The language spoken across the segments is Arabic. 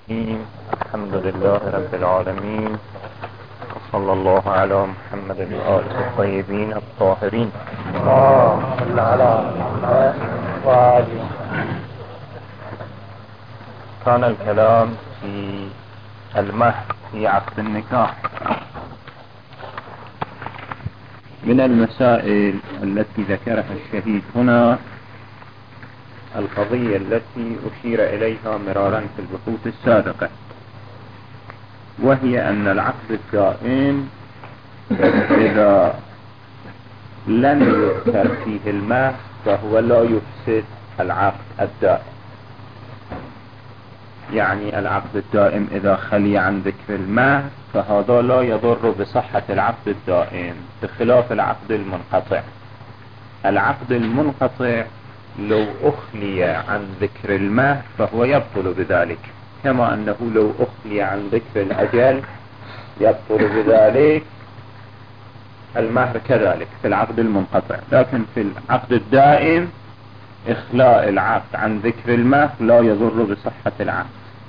الحمد لله رب العالمين، وصلى الله على محمد وآله الطيبين الطاهرين. صل على محمد. كان الكلام في المهر في عقد النكاح. من المسائل التي ذكرها الشهيد هنا القضية التي أشير إليها مرارا في البحوث السابقة، وهي أن العقد الدائم إذا لم يذكر فيه المهر فهو لا يفسد العقد الدائم. يعني العقد الدائم إذا خلي عن ذكر المهر فهذا لا يضر بصحة العقد الدائم، بخلاف العقد المنقطع. العقد المنقطع لو أخلي عن ذكر المهر فهو يبطل بذلك، كما أنه لو أخلي عن ذكر الأجل يبطل بذلك المهر كذلك في العقد المنقطع. لكن في العقد الدائم إخلاء العقد عن ذكر المهر لا يضر بصحة العقد.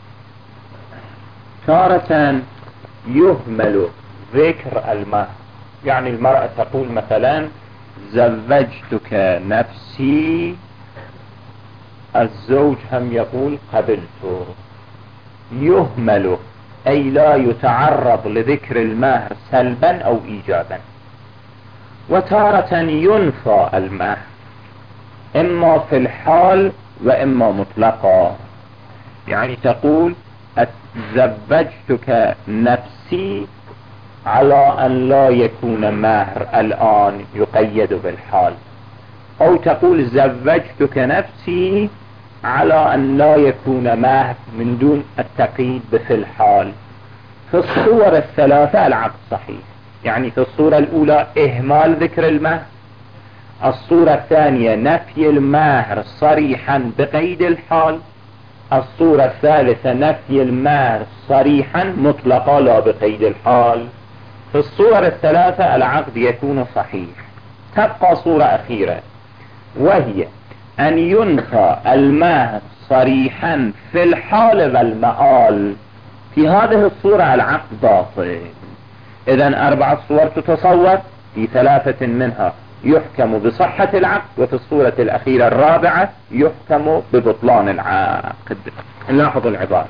تارة يهمل ذكر المهر، يعني المرأة تقول مثلا زوجتك نفسي، الزوج هم يقول قبلت، يهمل أي لا يتعرض لذكر المهر سلبا أو إيجابا. وتارة ينفى المهر إما في الحال وإما مطلقا، يعني تقول زوجتك نفسي على أن لا يكون مهر الآن يقيد بالحال، أو تقول زوجتك نفسي على أن لا يكون مهر من دون التقييد في الحال. في الصور الثلاثة العقد صحيح، يعني في الصورة الأولى إهمال ذكر المهر، الصورة الثانية نفي المهر صريحا بقيد الحال، الصورة الثالثة نفي المهر صريحا مطلقا لا بقيد الحال. في الصور الثلاثة العقد يكون صحيح. تبقى صورة أخيرة، وهي أن ينفى المهر صريحا في الحال والمآل. في هذه الصورة العقد باطل. إذن 4 صور تتصور، في 3 منها يحكم بصحة العقد، وفي الصورة الأخيرة الرابعة يحكم ببطلان العقد. نلاحظ العبارة،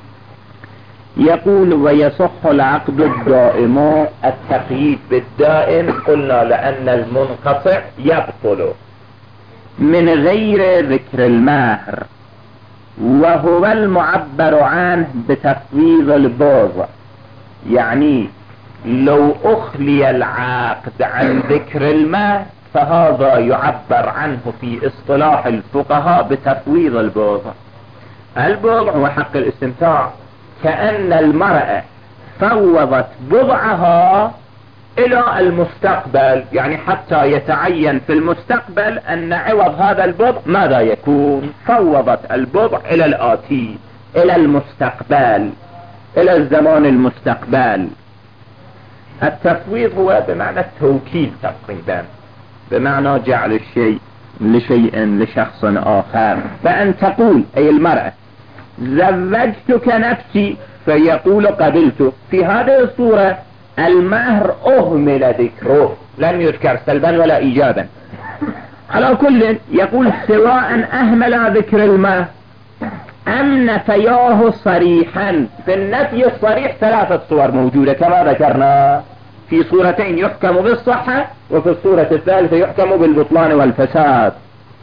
يقول ويصح العقد الدائم. التقييد بالدائم قلنا لأن المنقطع يبطل من غير ذكر المهر، وهو المعبر عنه بتفويض البوض. يعني لو أخلي العقد عن ذكر المهر فهذا يعبر عنه في اصطلاح الفقهاء بتفويض البوض. البوض هو حق الاستمتاع، كأن المرأة فوضت بضعها إلى المستقبل، يعني حتى يتعين في المستقبل أن عوض هذا البضع ماذا يكون. فوضت البضع إلى الآتي، إلى المستقبل، إلى الزمان المستقبل. التفويض هو بمعنى التوكيل تقريبا، بمعنى جعل الشيء لشيء لشخص آخر. فأن تقول أي المرأة زوجتك نفسي فيقول قبلت، في هذه الصورة المهر أهمل ذكره، لم يذكر سلبا ولا إيجابا. على كل يقول سواء أهمل ذكر المهر أم نفياه صريحا. في النفي الصريح 3 صور موجودة كما ذكرنا، في صورتين يحكم بالصحة، وفي الصورة الثالثة يحكم بالبطلان والفساد.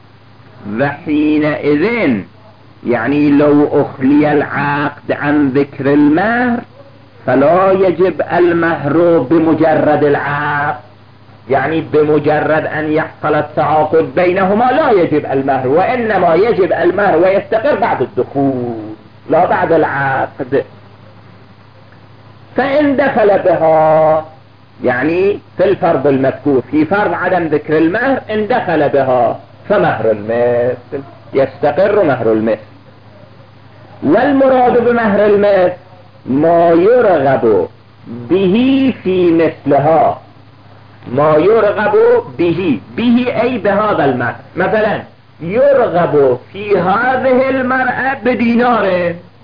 وحينئذ يعني لو أخلي العقد عن ذكر المهر فلا يجب المهر بمجرد العقد، يعني بمجرد أن يحصل التعاقد بينهما لا يجب المهر، وإنما يجب المهر ويستقر بعد الدخول لا بعد العقد. فإن دخل بها، يعني في الفرض المذكور، في فرض عدم ذكر المهر، إن دخل بها فمهر المثل، يستقر مهر المثل. والمراد بمهر المثل ما يرغب به في مثلها، ما يرغب به أي بهذا المهر. مثلا يرغب في هذه المرأة بدينار،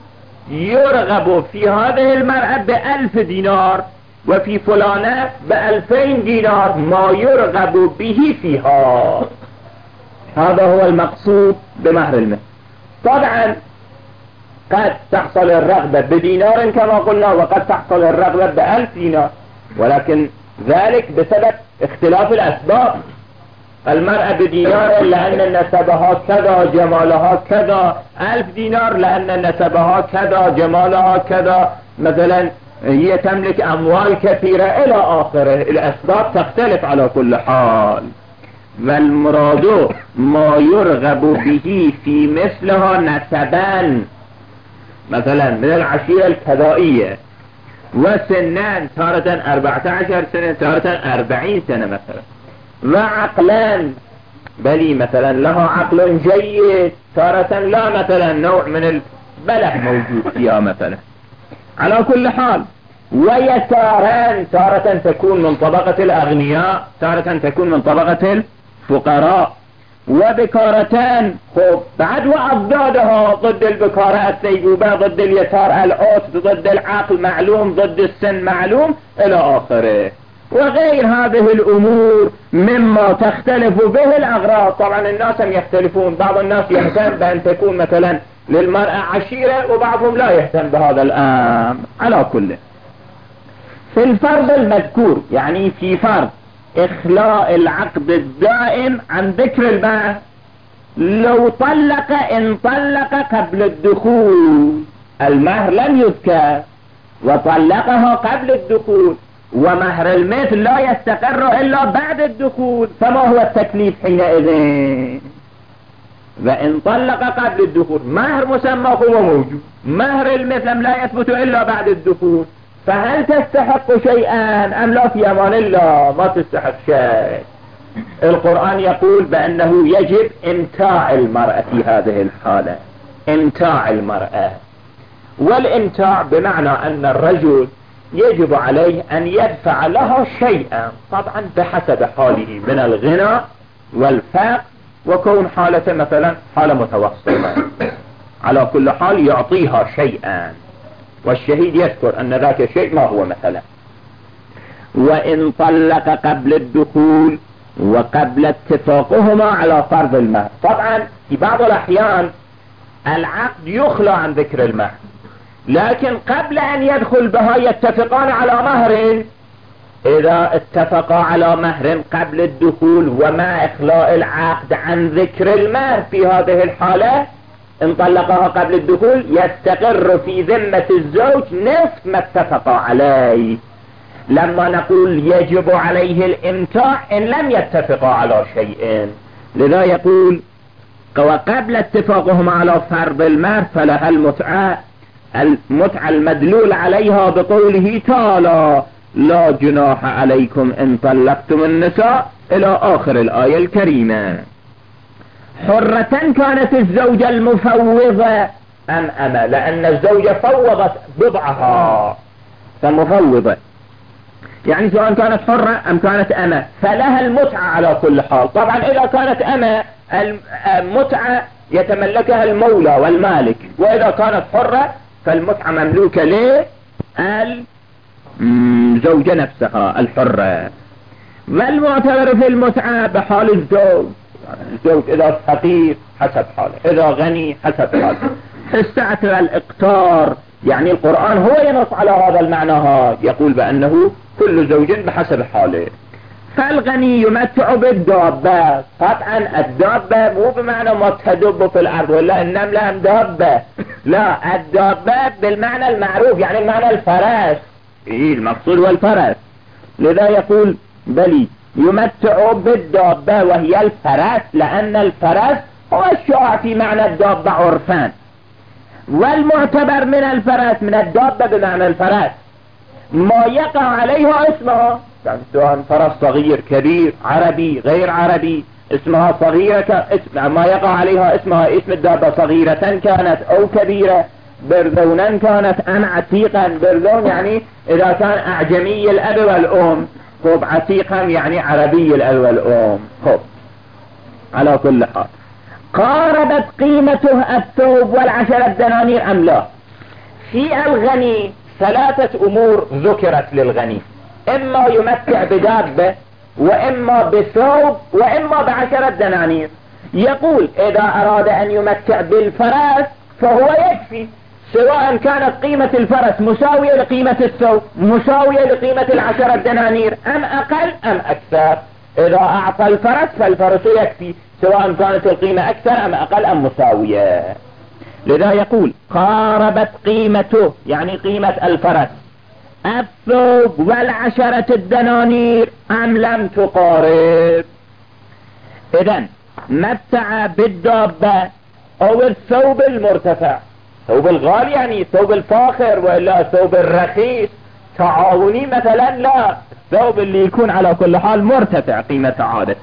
يرغب في هذه المرأة ب1000 دينار وفي فلانة ب2000 دينار، ما يرغب به فيها. هذا هو المقصود بمهر المثل. طبعا قد تحصل الرغبة بدينار كما قلنا، وقد تحصل الرغبة ب1000 دينار، ولكن ذلك بسبب اختلاف الأسباب. المرأة بدينار لأن نسبها كذا جمالها كذا، 1000 دينار لأن نسبها كذا جمالها كذا، مثلا هي تملك أموال كثيرة إلى آخره. الأسباب تختلف على كل حال. والمراد ما يرغب به في مثلها نسبا، مثلا من العشيرة الكذائية، وسنان تارة 14 سنة تارة 40 سنة مثلا، وعقلان بلي مثلا لها عقل جيد تارة لا، مثلا نوع من البلح موجود فيها مثلا. على كل حال ويساران تارة تكون من طبقة الأغنياء تارة تكون من طبقة الفقراء، وبكارتان خب بعد وأضدادها ضد البكارة السيبوبة، ضد اليسار العوت، ضد العقل معلوم، ضد السن معلوم إلى آخره، وغير هذه الأمور مما تختلف به الأغراض. طبعا الناس هم يختلفون، بعض الناس يهتم بأن تكون مثلا للمرأة عشيرة، وبعضهم لا يهتم بهذا الأمر. على كل في الفرض المذكور، يعني في فرض إخلاء العقد الدائم عن ذكر المهر، لو طلق إن طلق قبل الدخول، المهر لم يذكر وطلقها قبل الدخول، ومهر المثل لا يستقر إلا بعد الدخول، فما هو التكليف حينئذ؟ وإن طلق قبل الدخول مهر مسمى هو موجود، مهر المثل لا يثبت إلا بعد الدخول، فهل تستحق شيئا أم لا؟ في أمان الله ما تستحق شيء. القرآن يقول بأنه يجب امتاع المرأة في هذه الحالة، امتاع المرأة. والامتاع بمعنى أن الرجل يجب عليه أن يدفع لها شيئا، طبعا بحسب حاله من الغنى والفقر، وكون حالته مثلا حالة متوسطة، على كل حال يعطيها شيئا، والشهيد يذكر أن ذاك الشيء ما هو مثلا. وإن طلق قبل الدخول وقبل اتفاقهما على فرض المهر، طبعا في بعض الأحيان العقد يخلى عن ذكر المهر، لكن قبل أن يدخل بها يتفقان على مهر. إذا اتفقا على مهر قبل الدخول وما إخلاء العقد عن ذكر المهر، في هذه الحالة إن طلقها قبل الدخول يستقر في ذمة الزوج نصف ما اتفقا عليه. لما نقول يجب عليه الامتاع إن لم يتفقا على شيء، لذا يقول وقبل اتفاقهم على فرض المهر فلها المتعة المدلول عليها بقوله تعالى لا جناح عليكم إن طلقتم النساء إلى آخر الآية الكريمة. حرة كانت الزوجة المفوضة أم أما، لأن الزوجة فوضت بضعها فمفوضة، يعني سواء كانت حرة أم كانت أما فلها المتعة على كل حال. طبعا إذا كانت أما المتعة يتملكها المولى والمالك، وإذا كانت حرة فالمتعة مملوكة للزوجة نفسها الحرة. والمعتبر في المتعة بحال الزوج، الزوج إذا فقير حسب حاله، إذا غني حسب حاله. السعة الإقتار، يعني القرآن هو ينص على هذا المعنى، يقول بأنه كل زوج بحسب حاله. فالغني يمتع بالدابة، قطعا الدابة مو بمعنى ما تدب في الأرض ولا النملة دابة، لا، الدابة بالمعنى المعروف، يعني المعنى الفرس، المقصود والفرس. لذا يقول بلي يمتع بالدابة وهي الفرس، لأن الفرس هو الشائع في معنى الدابة عرفان، والمعتبر من الفرس من الدابة بمعنى الفرس ما يقع عليها اسمها، يعني سواء فرس صغير كبير عربي غير عربي اسمها صغيرة، ما يقع عليها اسمها، اسم الدابة صغيرة كانت أو كبيرة، برذونا كانت أم عتيقا. برذون يعني إذا كان أعجمي الأب والأم، خب عتيقا يعني عربي الأب والأم. خب على كل حال قاربت قيمته الثوب والعشرة دنانير أم لا؟ في الغني 3 امور ذكرت للغني، اما يمتع بدابة، واما بثوب، واما ب10 دنانير. يقول اذا اراد ان يمتع بالفرس فهو يكفي، سواء كانت قيمة الفرس مساوية لقيمة الثوب، مساوية لقيمة 10 دنانير، ام اقل ام اكثر. اذا اعطى الفرس فالفرس يكفي، سواء كانت القيمة اكثر ام اقل ام مساوية. لذا يقول قاربت قيمته، يعني قيمة الفرس، الثوب وال10 دنانير ام لم تقارب. اذن متع بالدابة او الثوب المرتفع، ثوب الغالي يعني الثوب الفاخر، ولا الثوب الرخيص تعاوني مثلا، لا، الثوب اللي يكون على كل حال مرتفع قيمة عادة.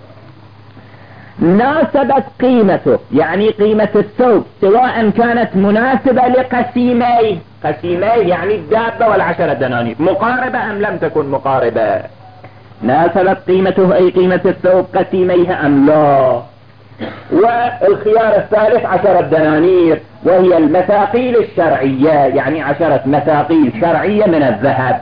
ناسبت قيمته، يعني قيمة الثوب سواء كانت مناسبة لقسيميه، قسيميه يعني الدابة وال10 دنانير، مقاربة ام لم تكن مقاربة. ناسبت قيمته اي قيمة الثوب قسيميها ام لا. والخيار الثالث 10 دنانير، وهي المثاقيل الشرعية، يعني 10 مثاقيل شرعية من الذهب.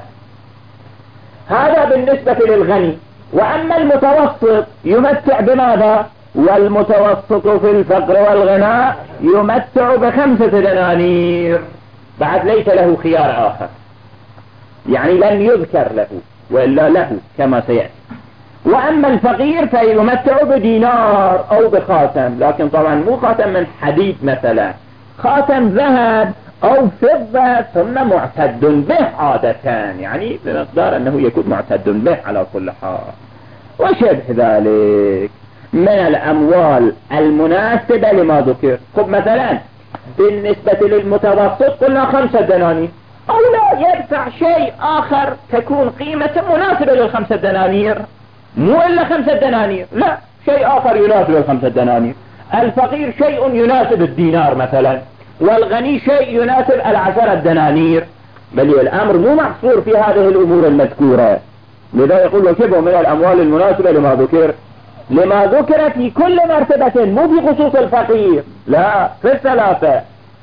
هذا بالنسبة للغني. واما المتوسط يمتع بماذا؟ والمتوسط في الفقر والغناء يمتع ب5 دنانير، بعد ليس له خيار اخر، يعني لم يذكر له وإلا له كما سيأتي. واما الفقير فيمتع بدينار او بخاتم، لكن طبعا مو خاتم من حديد مثلا، خاتم ذهب او فضة ثم معتد به عادة، يعني بمقدار انه يكون معتد به على كل حال، وشبه ذلك من الاموال المناسبة لما ذكر. خب مثلا بالنسبة للمتوسط قلنا 5 دنانير، او لا يدفع شيء اخر تكون قيمته مناسبة لل5 دنانير، مو الا 5 دنانير، لا، شيء اخر يناسب 5 دنانير. الفقير شيء يناسب الدينار مثلا، والغني شيء يناسب 10 دنانير، بل الامر مو محصور في هذه الامور المذكورة. لذا يقول وشبه من الاموال المناسبة لما ذكر، لما ذكر في كل مرتبة، مو في خصوص الفقير، لا، في الثلاثة،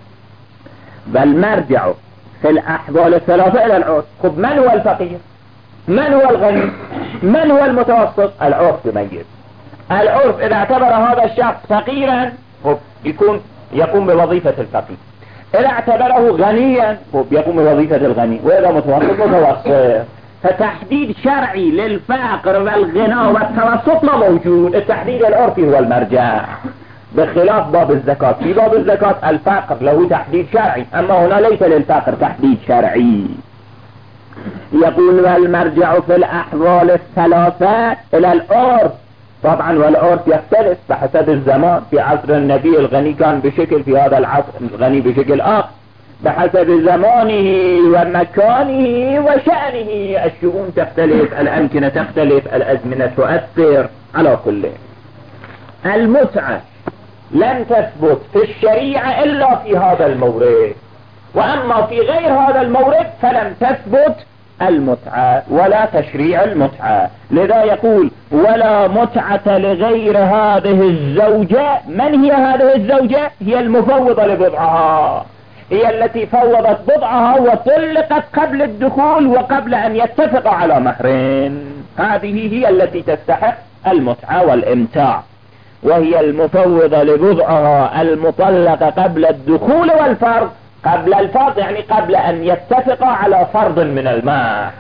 بل مرجع في الاحوال الثلاثة الى العرف. خب من هو الفقير؟ من هو الغني؟ من هو المتوسط؟ العرف يميز. العرف اذا اعتبر هذا الشخص فقيرا يقوم بوظيفة الفقير، اذا اعتبره غنيا يقوم بوظيفة الغني، واذا متوسط. فتحديد شرعي للفقر والغنى والتوسط ما موجود، التحديد العرفي هو المرجع، بخلاف باب الزكاة. في باب الزكاة الفقر له تحديد شرعي، اما هنا ليس للفقر تحديد شرعي. يقول والمرجع في الاحوال الثلاثة الى العرف. طبعا والعرف يختلف بحسب الزمان، في عصر النبي الغني كان بشكل، في هذا العصر الغني بشكل اخر، بحسب زمانه ومكانه وشأنه، الشؤون تختلف، الامكنة تختلف، الازمنة تؤثر على كل. المتعة لم تثبت في الشريعة الا في هذا المورد، واما في غير هذا المورد فلم تثبت المتعة ولا تشريع المتعة. لذا يقول ولا متعة لغير هذه الزوجة. من هي هذه الزوجة؟ هي المفوضة لبضعها، هي التي فوضت بضعها وطلقت قبل الدخول وقبل ان يتفق على مهرين، هذه هي التي تستحق المتعة والامتاع، وهي المفوضة لبضعها المطلقة قبل الدخول والفرض. قبل الفرض يعني قبل ان يتفق على فرض من المهر.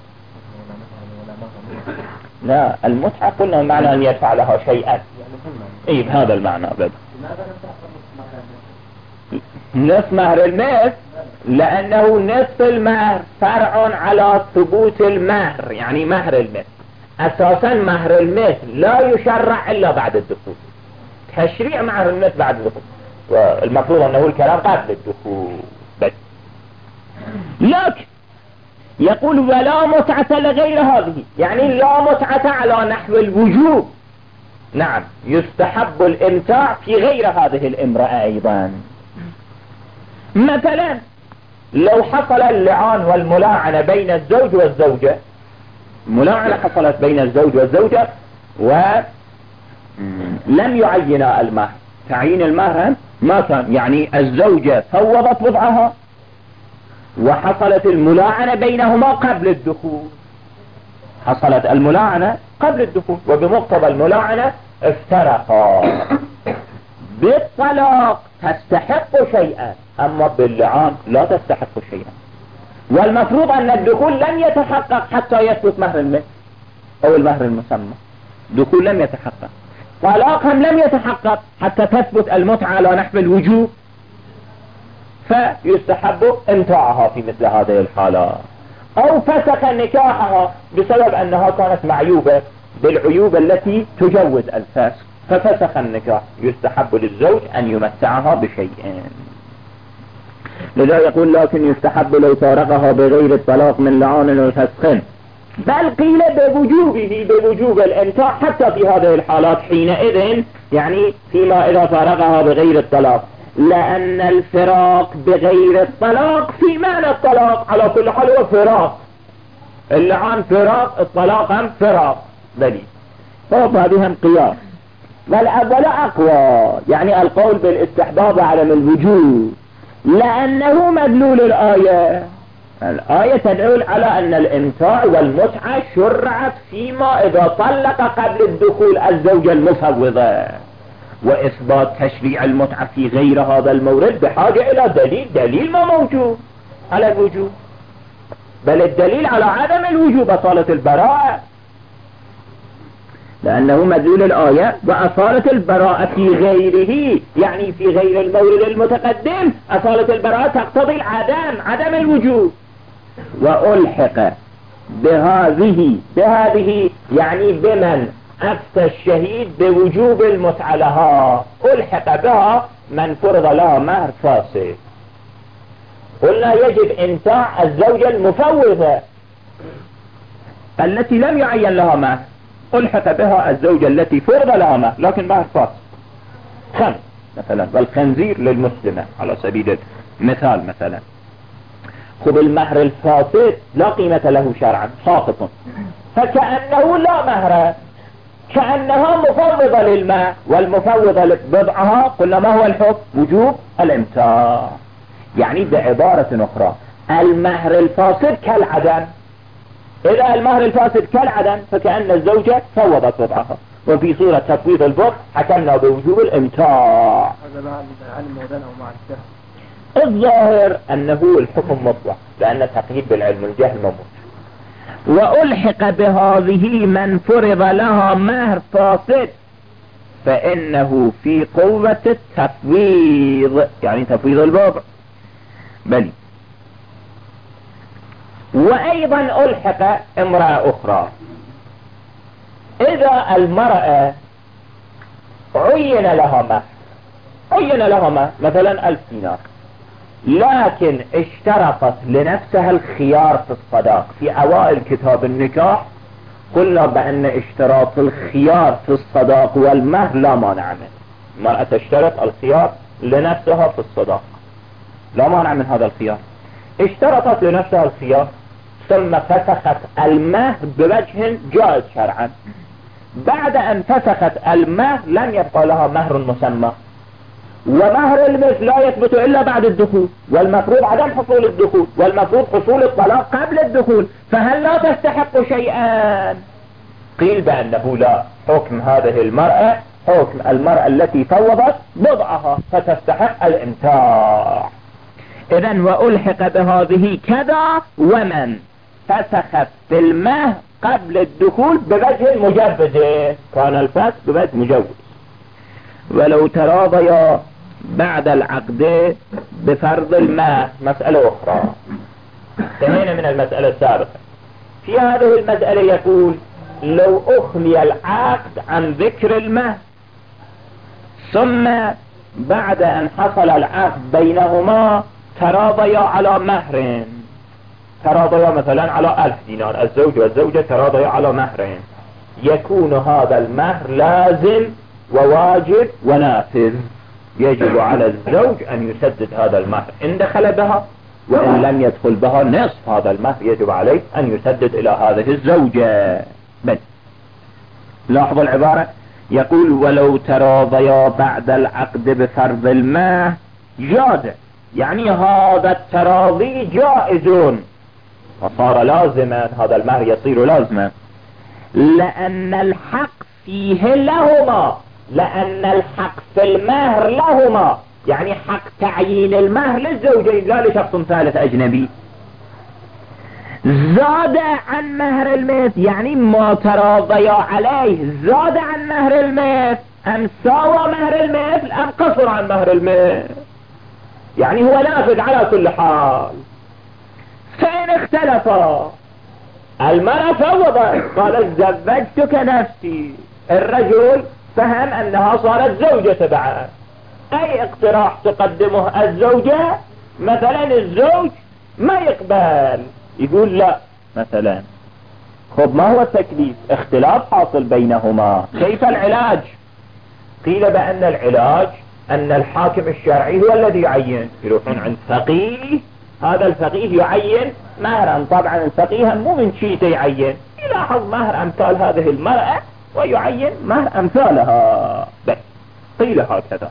لا، المتعة قلنا معنى ان يدفع لها شيئا، اي بهذا المعنى. بدأ نصف مهر المثل، لانه نصف المهر فرع على ثبوت المهر، يعني مهر المثل. اساسا مهر المثل لا يشرع الا بعد الدخول، تشريع مهر المثل بعد الدخول، والمفروض انه الكلام قبل الدخول بس. لكن يقول ولا متعة لغير هذه، يعني لا متعة على نحو الوجوب. نعم، يستحب الامتاع في غير هذه الامرأة ايضا. مثلا لو حصل اللعان والملاعنة بين الزوج والزوجة، ملاعنة حصلت بين الزوج والزوجة ولم يعينا المهر، تعيين المهر ما كان، يعني الزوجة فوضت بضعها وحصلت الملاعنة بينهما قبل الدخول، حصلت الملاعنة قبل الدخول، وبمقتضى الملاعنة افترقا. بالطلاق تستحق شيئا، اما باللعان لا تستحق شيئا. والمفروض ان الدخول لم يتحقق حتى يثبت مهر المثل او المهر المسمى، دخول لم يتحقق. طلاقا لم يتحقق حتى تثبت المتعة على نحو الوجوب، فيستحب امتاعها في مثل هذه الحالات. او فسخ نكاحها بسبب انها كانت معيوبة بالعيوب التي تجوز الفسخ، ففسخ النكاح، يستحب للزوج ان يمتعها بشيء. لذا يقول لكن يستحب لو فارقها بغير الطلاق من لعان وفسخ، بل قيل بوجوب الامتاع حتى في هذه الحالات حينئذ، يعني فيما اذا فارقها بغير الطلاق، لان الفراق بغير الطلاق في معنى الطلاق على كل حال هو فراق، اللعان فراق، الطلاق هم فراق دليل. فهذه قياس. والأول أقوى، يعني القول بالاستحباب على الوجوب، لأنه مدلول الآية تدل على أن الامتاع والمتعة شرعت فيما إذا طلق قبل الدخول الزوجة المفوضة، وإثبات تشريع المتعة في غير هذا المورد بحاجة إلى دليل ما موجود على الوجوب، بل الدليل على عدم الوجوب أصالة البراءة، لأنه مدلول الآية. وأصالة البراءة في غيره، يعني في غير المورد المتقدم، أصالة البراءة تقتضي عدم الوجوب. وألحق بهذه يعني بمن أفتى الشهيد بوجوب المتعة لها، ألحق بها من فرض لها مهر فاسد. قلنا يجب إمتاع الزوجة المفوضة التي لم يعين لها مهر، ألحق بها الزوجة التي فرض لها مهر لكن مهر فاسد، خمس مثلا، والخنزير للمسلمة على سبيل المثال مثلا. خذ المهر الفاسد لا قيمة له شرعا، ساقط، فكأنه لا مهر، كأنها مفوضة للمهر، والمفوضة بضعها قلنا ما هو الحكم؟ وجوب الامتاع. يعني بعبارة أخرى المهر الفاسد كالعدم، إذا المهر الفاسد كالعدم فكأن الزوجة فوضت وضعها، وفي صورة تفويض البضع حكمنا بوجوب الامتاع. هذا مع العلم أو مع الجهل؟ الظاهر أنه الحكم مطلق، لأن تقييد بالعلم الجهل مموت. وألحق بهذه من فرض لها مهر فاسد فإنه في قوة التفويض، يعني تفويض البضع بل. وأيضا ألحق امرأة أخرى، إذا المرأة عين لها مهر مثلا 1000 دينار، لكن اشترطت لنفسها الخيار في الصداق. في أوائل كتاب النكاح قلنا بأن اشتراط الخيار في الصداق والمهر لا مانع منه، المرأة تشترط الخيار لنفسها في الصداق، لا مانع من هذا الخيار. اشترطت لنفسها الخيار ثم فسخت المهر بوجه جائز شرعا، بعد أن فسخت المهر لم يبقى لها مهر مسمى، ومهر المثل لا يثبت إلا بعد الدخول، والمفروض عدم حصول الدخول، والمفروض حصول الطلاق قبل الدخول، فهل لا تستحق شيئا؟ قيل بأنه لا، حكم هذه المرأة حكم المرأة التي فوضت بضعها فتستحق الامتاع. إذن وألحق بهذه كذا ومن فسخت في المهر قبل الدخول بوجه مجوز، كان الفسخ بوجه مجوز. ولو تراضيا بعد العقد بفرض المهر، مسألة أخرى، انتهينا من المسألة السابقة. في هذه المسألة يقول لو أخلي العقد عن ذكر المهر ثم بعد أن حصل العقد بينهما تراضيا على مهر، تراضيا مثلا على 1000 دينار، الزوج والزوجة تراضيا على مهر، يكون هذا المهر لازم وواجب ونافذ، يجب على الزوج أن يسدد هذا المهر إن دخل بها، وإن لم يدخل بها نصف هذا المهر يجب عليه أن يسدد إلى هذه الزوجة. بل لاحظوا العبارة، يقول ولو تراضيا بعد العقد بفرض المهر جاد، يعني هذا التراضي جائز، وصار لازما، هذا المهر يصير لازما، لأن الحق فيه لهما، لأن الحق في المهر لهما، يعني حق تعيين المهر للزوجين لا لشخص ثالث أجنبي. زاد عن مهر المثل، يعني ما تراضيا عليه زاد عن مهر المثل، أم ساوى مهر المثل أم قصر عن مهر المثل، يعني هو نافذ على كل حال. فإن اختلفا، المرأة فوضت قالت زوجتك نفسي، الرجل فهم أنها صارت زوجة بعد، أي اقتراح تقدمه الزوجة مثلا الزوج ما يقبل، يقول لا مثلا. خب ما هو التكليف؟ اختلاف حاصل بينهما، كيف العلاج؟ قيل بأن العلاج أن الحاكم الشرعي هو الذي يعين، يروحون عند فقيه، هذا الفقيه يعين مهرا، طبعا الفقيه مو من شيء يعين، يلاحظ مهر أمثال هذه المرأة ويعين مهر أمثالها بس. قيل هكذا.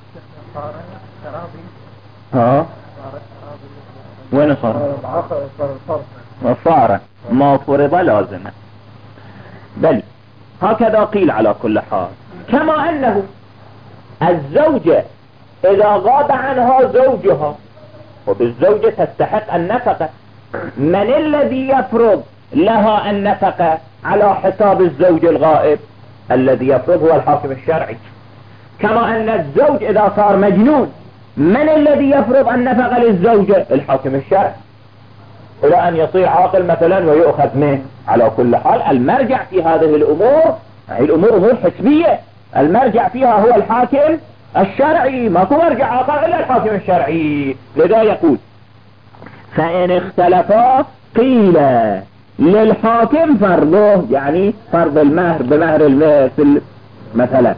ها وين صار؟ صار ما فرض لازمة، بل هكذا قيل على كل حال. كما أنه الزوجة إذا غاب عنها زوجها، وبالزوجة تستحق النفقة، من الذي يفرض لها النفقة على حساب الزوج الغائب؟ الذي يفرض هو الحاكم الشرعي. كما أن الزوج إذا صار مجنون، من الذي يفرض النفقة للزوجة؟ الحاكم الشرعي، إلى أن يصير عاقل مثلا ويؤخذ منه. على كل حال المرجع في هذه الأمور، هذه الأمور أمور حسبية، المرجع فيها هو الحاكم الشرعي، ما هو مرجع آخر إلا الحاكم الشرعي. لذا يقول فإن اختلفا قيل للحاكم فرضه، يعني فرض المهر بمهر المثل مثلا.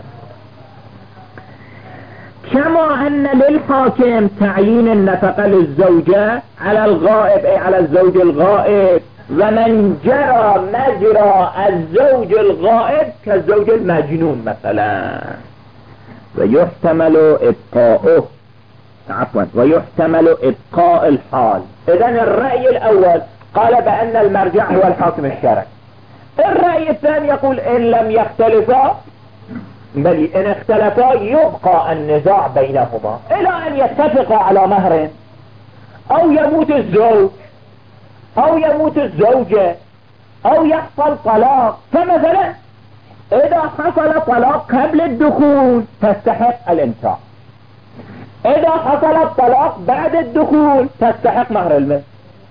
كما أن للحاكم تعيين النفقة للزوجة على الغائب، أي على الزوج الغائب، ومن جرى مجرى الزوج الغائب كالزوج المجنون مثلا، ويحتمل إبقاؤه، ويحتمل إبقاء الحال. إذن الرأي الأول قال بأن المرجع هو الحاكم الشرعي. الرأي الثاني يقول إن لم يختلفا، بل إن اختلفا يبقى النزاع بينهما إلى أن يتفقا على مهر، أو يموت الزوج أو يموت الزوجة أو يحصل طلاق. فمثلا إذا حصل طلاق قبل الدخول تستحق الإمتاع، إذا حصل الطلاق بعد الدخول تستحق مهر المثل.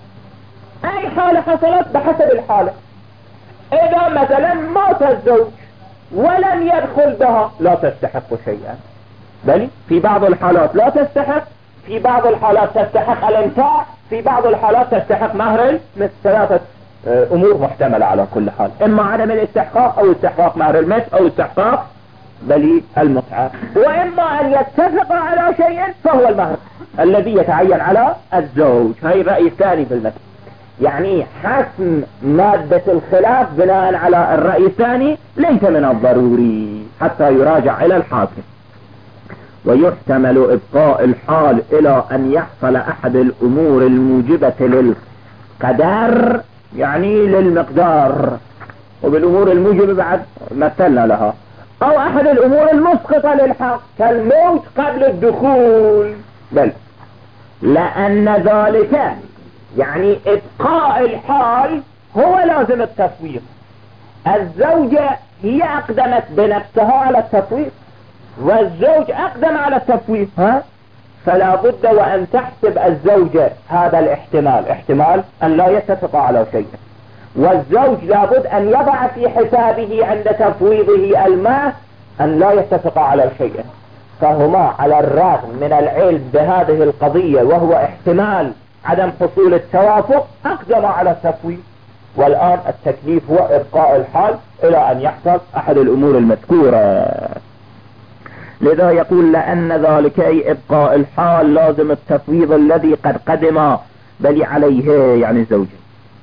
أي حالة حصلت بحسب الحالة. إذا مثلا مات الزوج ولم يدخل بها لا تستحق شيئا، بل في بعض الحالات لا تستحق، في بعض الحالات تستحق الامتاع، في بعض الحالات تستحق مهر المثل. ثلاثة أمور محتملة على كل حال، إما عدم الاستحقاق أو استحقاق مهر المثل أو استحقاق بل المتعة، وإما أن يتفق على شيء فهو المهر الذي يتعين على الزوج. هاي الرأي الثاني في المثل، يعني حسم مادة الخلاف بناء على الرأي الثاني ليس من الضروري حتى يراجع إلى الحاكم. ويحتمل إبقاء الحال إلى أن يحصل أحد الأمور الموجبة للقدر، يعني للمقدار، وبالأمور الموجبة بعد مثلنا لها، أو أحد الأمور المسقطة للحق كالموت قبل الدخول. بل لأن ذلك يعني إبقاء الحال هو لازم التفويض. الزوجة هي أقدمت بنفسها على التفويض، والزوج أقدم على التفويض، فلا بد وأن تحسب الزوجة هذا الاحتمال، احتمال أن لا يتفق على شيء، والزوج لابد أن يضع في حسابه عند تفويضه المال أن لا يتفق على شيء. فهما على الرغم من العلم بهذه القضية وهو احتمال عدم حصول التوافق أقدم على التفويض. والآن التكليف هو إبقاء الحال إلى أن يحصل أحد الأمور المذكورة. لذا يقول لأن ذلك أي إبقاء الحال لازم التفويض الذي قد قدم بل عليه، يعني زوجه.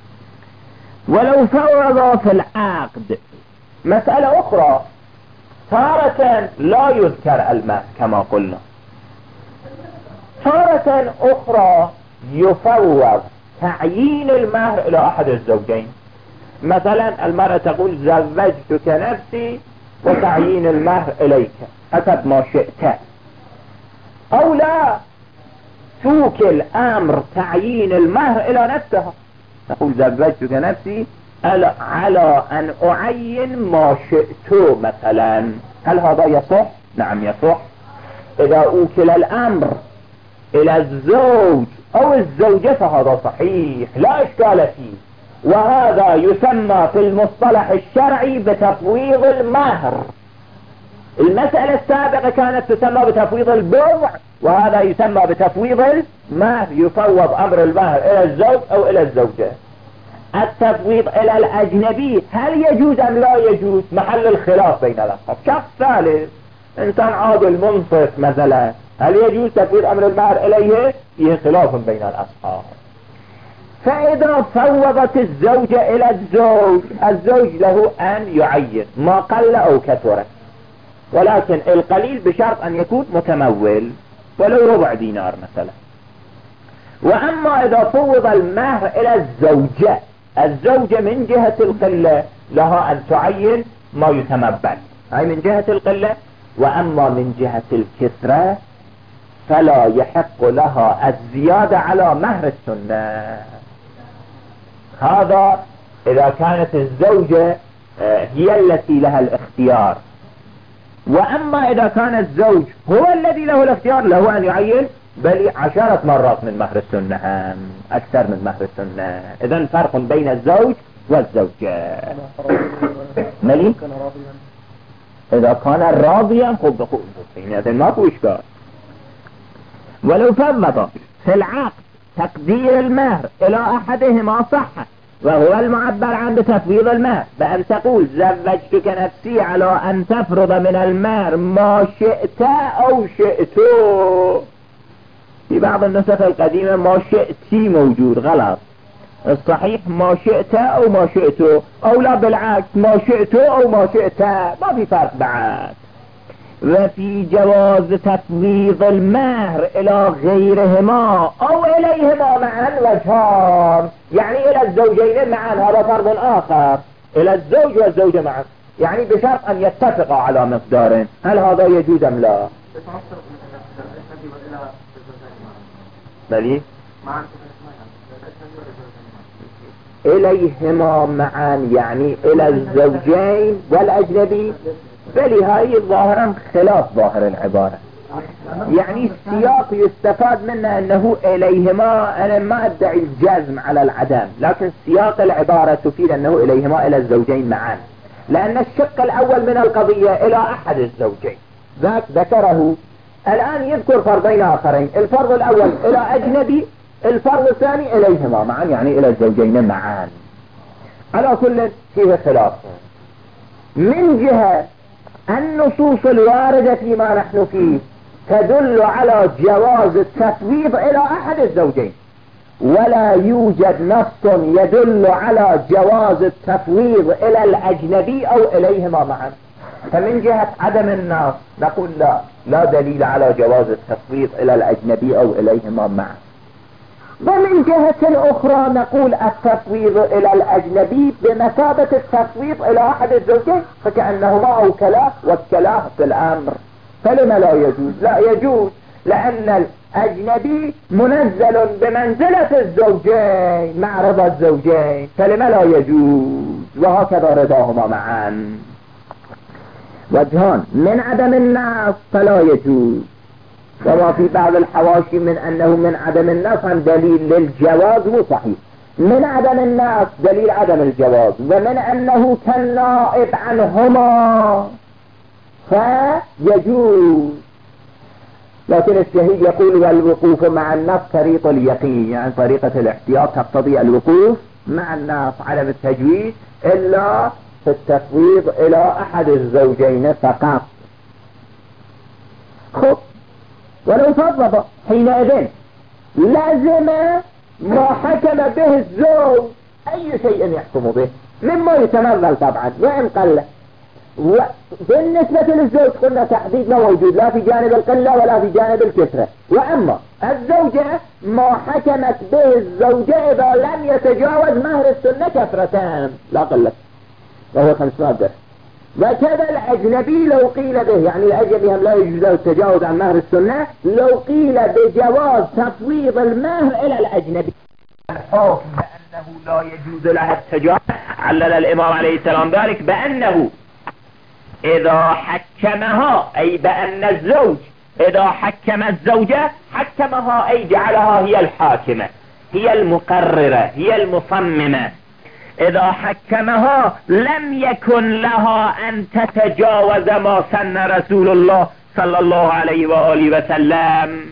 ولو فرض في العقد مسألة أخرى، تارة لا يذكر المال كما قلنا، تارة أخرى يفوض تعيين المهر إلى أحد الزوجين. مثلا المرأة تقول زوجتك نفسي وتعيين المهر إليك حسب ما شئت، أو لا توكل أمر تعيين المهر إلى نفسها، تقول زوجتك نفسي على أن أعين ما شئت مثلا. هل هذا يصح؟ نعم يصح. إذا أوكل الأمر إلى الزوج أو الزوجة فهذا صحيح لا إشكال فيه، وهذا يسمى في المصطلح الشرعي بتفويض المهر. المسألة السابقة كانت تسمى بتفويض البضع، وهذا يسمى بتفويض المهر، يفوض أمر المهر إلى الزوج أو إلى الزوجة. التفويض إلى الأجنبي هل يجوز أم لا يجوز؟ محل الخلاف بين الأصحاب. شخص ثالث إنسان عاقل منصف مثلا، هل يجوز تفويض أمر المهر إليه؟ فيه خلاف بين الأصحاب. فإذا فوضت الزوجة إلى الزوج له أن يعين ما قل أو كثر، ولكن القليل بشرط أن يكون متمول ولو ربع دينار مثلا. وأما إذا فوض المهر إلى الزوجة من جهة القلة لها أن تعين ما يتمول، هاي من جهة القلة. وأما من جهة الكثرة فلا يحق لها الزيادة على مهر السنة. هذا إذا كانت الزوجة هي التي لها الاختيار. وأما إذا كان الزوج هو الذي له الاختيار له أن يعين بل 10 مرات من مهر السنة، أكثر من مهر السنة. إذن فرق بين الزوج والزوجة. ملي إذا كان راضيا خب إذن ما في إشكال. ولو فوض في العقد تقدير المهر إلى أحدهما صح، وهو المعبر عن بتفويض المهر، بأن تقول زوجتك نفسي على أن تفرض من المهر ما شئت أو شئت. في بعض النسخ القديمة ما شئتي موجود، غلط. الصحيح ما شئت أو ما شئت، أو لا بالعكس ما شئت أو ما شئت، ما في فرق بعد. وفي جواز تفويض المهر إلى غيرهما أو إليهما معا وجهان، يعني إلى الزوجين معا، هذا فرض آخر، إلى الزوج والزوجة معا، يعني بشرط أن يتفقا على مقدار. هل هذا يجوز أم لا؟ بلي إليهما معا يعني إلى الزوجين والأجنبي. بلي هاي ظاهرا خلاف ظاهر العبارة، يعني السياق يستفاد منه أنه إليهما. أنا ما أدعي الجزم على العدم، لكن سياق العبارة تفيد أنه إليهما إلى الزوجين معا، لأن الشق الأول من القضية إلى أحد الزوجين ذاك ذكره. الآن يذكر فرضين آخرين، الفرض الأول إلى أجنبي، الفرض الثاني إليهما معا يعني إلى الزوجين معا. على كل فيه خلاف. من جهة النصوص الواردة فيما نحن فيه تدل على جواز التفويض إلى أحد الزوجين، ولا يوجد نص يدل على جواز التفويض إلى الأجنبي أو إليهما معا. فمن جهة عدم النص نقول لا دليل على جواز التفويض إلى الأجنبي أو إليهما معا. ومن جهة أخرى نقول التفويض إلى الأجنبي بمثابة التفويض إلى أحد الزوجين، فكأنهما أوكلاه وكلاه في الأمر. فلما لا يجوز؟ لا يجوز، لأن الأجنبي منزل بمنزلة الزوجين مع رضا الزوجين، فلما لا يجوز؟ وهكذا رضاهما معا. وجهان: من عدم النص فلا يجوز، وما في بعض الحواشي من أنه من عدم النص عن دليل للجواز مو صحيح. من عدم النص دليل عدم الجواز، ومن أنه كالنائب عنهما فيجوز. لكن الشهيد يقول والوقوف مع النص طريق اليقين، يعني طريقة الاحتياط تقتضي الوقوف مع النص، عدم التجويز إلا في التفويض إلى أحد الزوجين فقط. خب، ولو فضل حينئذ لازم ما حكم به الزوج أي شيء يحكم به مما يتمثل طبعا وإن قل. وبالنسبة للزوج قلنا تحديد ما موجود لا في جانب القلة ولا في جانب الكثرة. وأما الزوجة ما حكمت به الزوجة إذا لم يتجاوز مهر السنة كثرتان لا قلة وهو 500 درهم. وكذا الأجنبي لو قيل به، يعني الأجنبي هم لا يجوز له التجاوز عن مهر السنة، لو قيل بجواز تفويض المهر إلى الأجنبي الحكم بأنه لا يجوز له التجاوز، علل الإمام عليه السلام ذلك بأنه إذا حكمها، أي بأن الزوج إذا حكم الزوجة حكمها أي جعلها هي الحاكمة هي المقررة هي المصممة، إذا حكمها لم يكن لها أن تتجاوز ما سن رسول الله صلى الله عليه وآله وسلم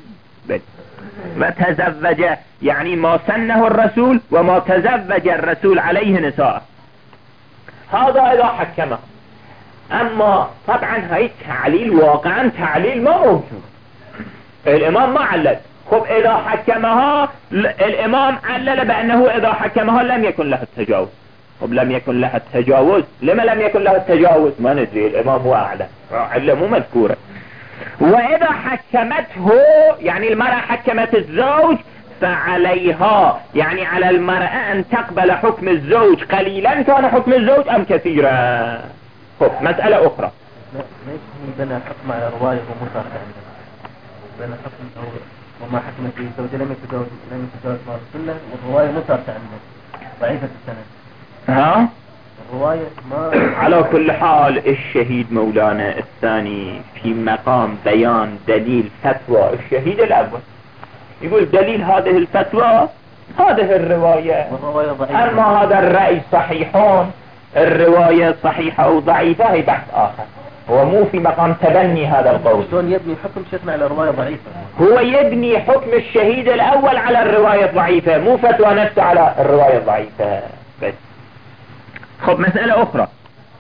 وتزوج، يعني ما سنه الرسول وما تزوج الرسول عليه نساء، هذا إذا حكمه. أما طبعا هاي تعليل واقعا تعليل ما موجود، الإمام ما علل. خب إذا حكمها الإمام علل بأنه إذا حكمها لم يكن له التجاوز. خب لم يكن له التجاوز، لما لم يكن له التجاوز ما ندري، الإمام هو أعلم، علة مو مذكورة. وإذا حكمته يعني المرأة حكمت الزوج فعليها، يعني على المرأة أن تقبل حكم الزوج قليلا كان حكم الزوج أم كثيرا. خب مسألة أخرى، ما يكون بين حكم على رواية ومطارقة عندنا، بين حكم وما حكمت به الزوجة لم يتجاوز مع السنة، والرواية مطارقة عندنا ضعيفة السنة. ها الرواية ما على كل حال الشهيد مولانا الثاني في مقام بيان دليل فتوى الشهيد الأول، يقول دليل هذه الفتوى هذه الرواية، أما هذا الرأي صحيحون، الرواية صحيحة أو ضعيفة هي بحث آخر، هو مو في مقام تبني هذا القول. شلون يبني حكم شيخنا على رواية ضعيفة؟ هو يبني حكم الشهيد الأول على الرواية الضعيفة، مو فتوى نفسه على الرواية الضعيفة بس. خب مسألة أخرى،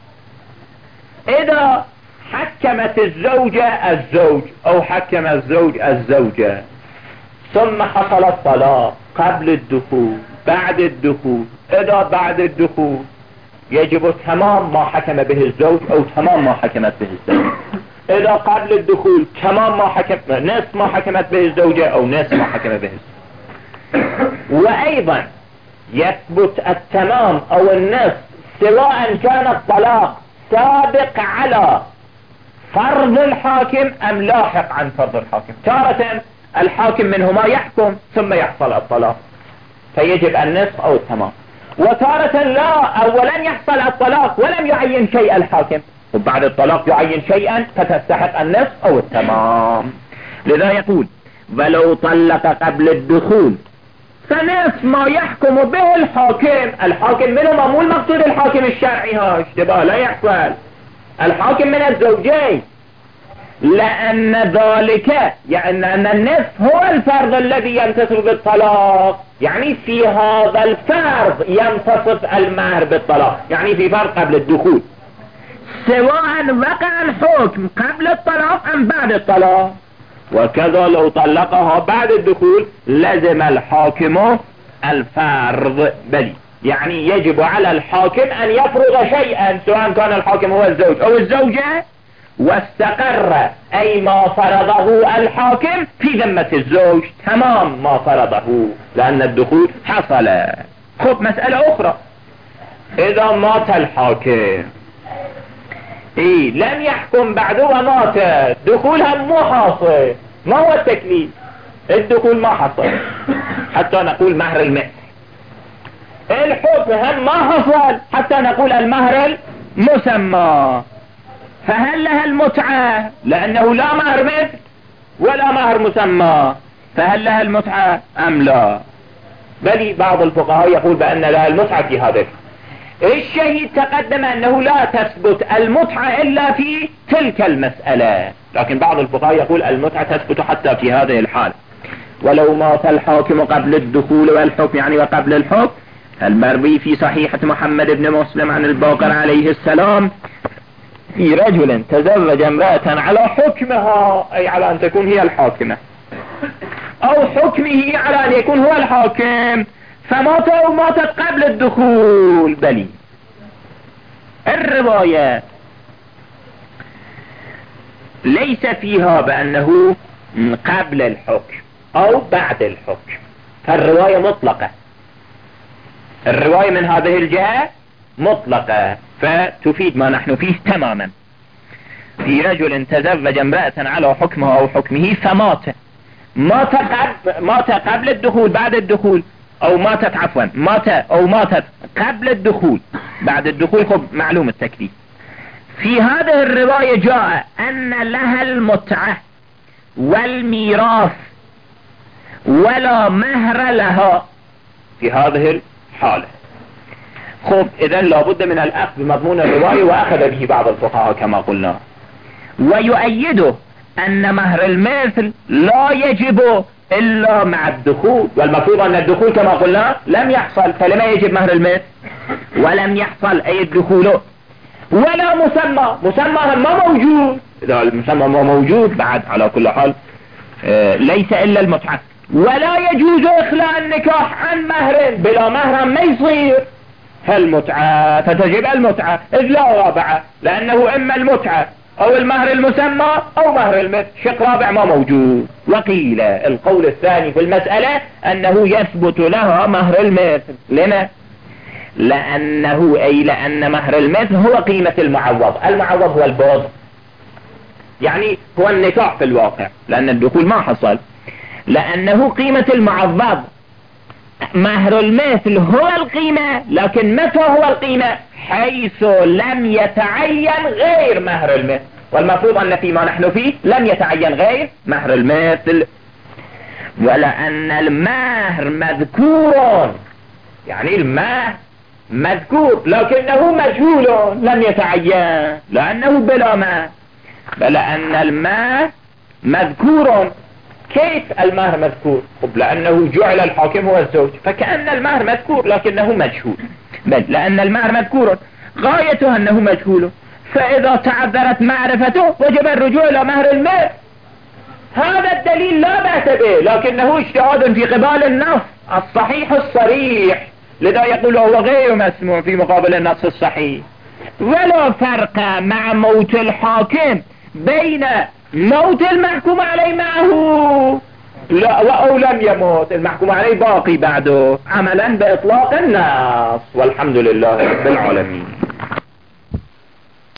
إذا حكمت الزوجة الزوج أو حكم الزوج الزوجة ثم حصل الطلاق قبل الدخول بعد الدخول، إذا بعد الدخول يجب تمام ما حكم به الزوج أو تمام ما حكمت به الزوج، إذا قبل الدخول تمام ما نصف ما حكمت به الزوجة أو نصف ما حكم به الزوج. وأيضا يثبت التمام أو النصف سواء كان الطلاق سابق على فرض الحاكم أم لاحق عن فرض الحاكم. تارة الحاكم منهما يحكم ثم يحصل الطلاق فيجب النصف أو التمام، وتارة لا، أولا يحصل الطلاق ولم يعين شيء الحاكم وبعد الطلاق يعين شيئا فتستحق النصف أو التمام. لذا يقول ولو طلق قبل الدخول فنصف ما يحكم به الحاكم، الحاكم منهما مو المقصود الحاكم الشرعي، ها اشتباه لا يحصل، الحاكم من الزوجين، لأن ذلك يعني أن النصف هو الفرض الذي ينتصف بالطلاق، يعني في هذا الفرض ينتصف المهر بالطلاق، يعني في فرض قبل الدخول سواء وقع الحكم قبل الطلاق أم بعد الطلاق. وكذا لو طلقها بعد الدخول لزم الحاكم الفرض، بل يعني يجب على الحاكم أن يفرض شيئا سواء كان الحاكم هو الزوج أو الزوجة، واستقر أي ما فرضه الحاكم في ذمة الزوج تمام ما فرضه لأن الدخول حصل. خب مسألة أخرى، إذا مات الحاكم لم يحكم بعده ومات، دخولها مو حاصل، ما هو التكليف؟ الدخول ما حصل حتى نقول مهر المثل، الحكم هم ما حصل حتى نقول المهر المسمى، فهل لها المتعة؟ لأنه لا مهر مثل ولا مهر مسمى، فهل لها المتعة أم لا؟ بل بعض الفقهاء يقول بأن لها المتعة في هذا. الشهيد تقدم أنه لا تثبت المتعة إلا في تلك المسألة، لكن بعض الفقهاء يقول المتعة تثبت حتى في هذه الحال. ولو مات الحاكم قبل الدخول والحكم يعني وقبل الحكم، المروي في صحيحة محمد بن مسلم عن الباقر عليه السلام في رجل تزوج امرأة على حكمها أي على أن تكون هي الحاكمة أو حكمه على أن يكون هو الحاكم، فمات أو ماتت قبل الدخول. بلي الرواية ليس فيها بأنه قبل الحكم أو بعد الحكم، فالرواية مطلقة، الرواية من هذه الجهة مطلقة، فتفيد ما نحن فيه تماما. في رجل تزوج امرأة على حكمها أو حكمه فمات، مات قبل الدخول بعد الدخول، أو ماتت عفوا ماتت قبل الدخول بعد الدخول، خب معلوم التكليف. في هذه الرواية جاء أن لها المتعة والميراث ولا مهر لها في هذه الحالة. خب إذن لابد من الأخذ بمضمون الرواية، وأخذ به بعض الفقهاء كما قلنا. ويؤيده أن مهر المثل لا يجب إلا مع الدخول، والمفروض أن الدخول كما قلنا لم يحصل، فلما يجب مهر المثل؟ ولم يحصل أي الدخول. ولا مسمى ما موجود، إذا المسمى ما موجود بعد على كل حال ليس إلا المتعة. ولا يجوز إخلاء النكاح عن مهر، بلا مهر ما يصير المتعة، فتجب المتعة، إذ لا رابعة، لأنه إما المتعة أو المهر المسمى أو مهر المثل، شق رابع ما موجود. وقيل القول الثاني في المسألة أنه يثبت لها مهر المثل. لما؟ لأن مهر المثل هو قيمة المعوض. المعوض هو البوض، يعني هو النكاح في الواقع، لأن الدخول ما حصل، لأنه قيمة المعوض. مهر المثل هو القيمة، لكن متى هو القيمة؟ حيث لم يتعين غير مهر المثل، والمفروض أن فيما نحن فيه لم يتعين غير مهر المثل. ولأن المهر مذكور، يعني المهر مذكور لكنه مجهول لم يتعين، لأنه بلا مهر. لأن المهر مذكور. كيف المهر مذكور؟ لأنه جعل الحاكم هو الزوج، فكأن المهر مذكور لكنه مجهول. بل لأن المهر مذكور غايته أنه مجهول، فإذا تعذرت معرفته وجب الرجوع إلى مهر المثل. هذا الدليل لا بأس به، لكنه اجتهاد في قبال النص الصحيح الصريح، لذا يقول هو غير مسموع في مقابل النص الصحيح. ولا فرق مع موت الحاكم بين موت المحكوم عليه معه أو لم يموت، المحكوم عليه باقي بعده، عملا بإطلاق النص. والحمد لله رب العالمين.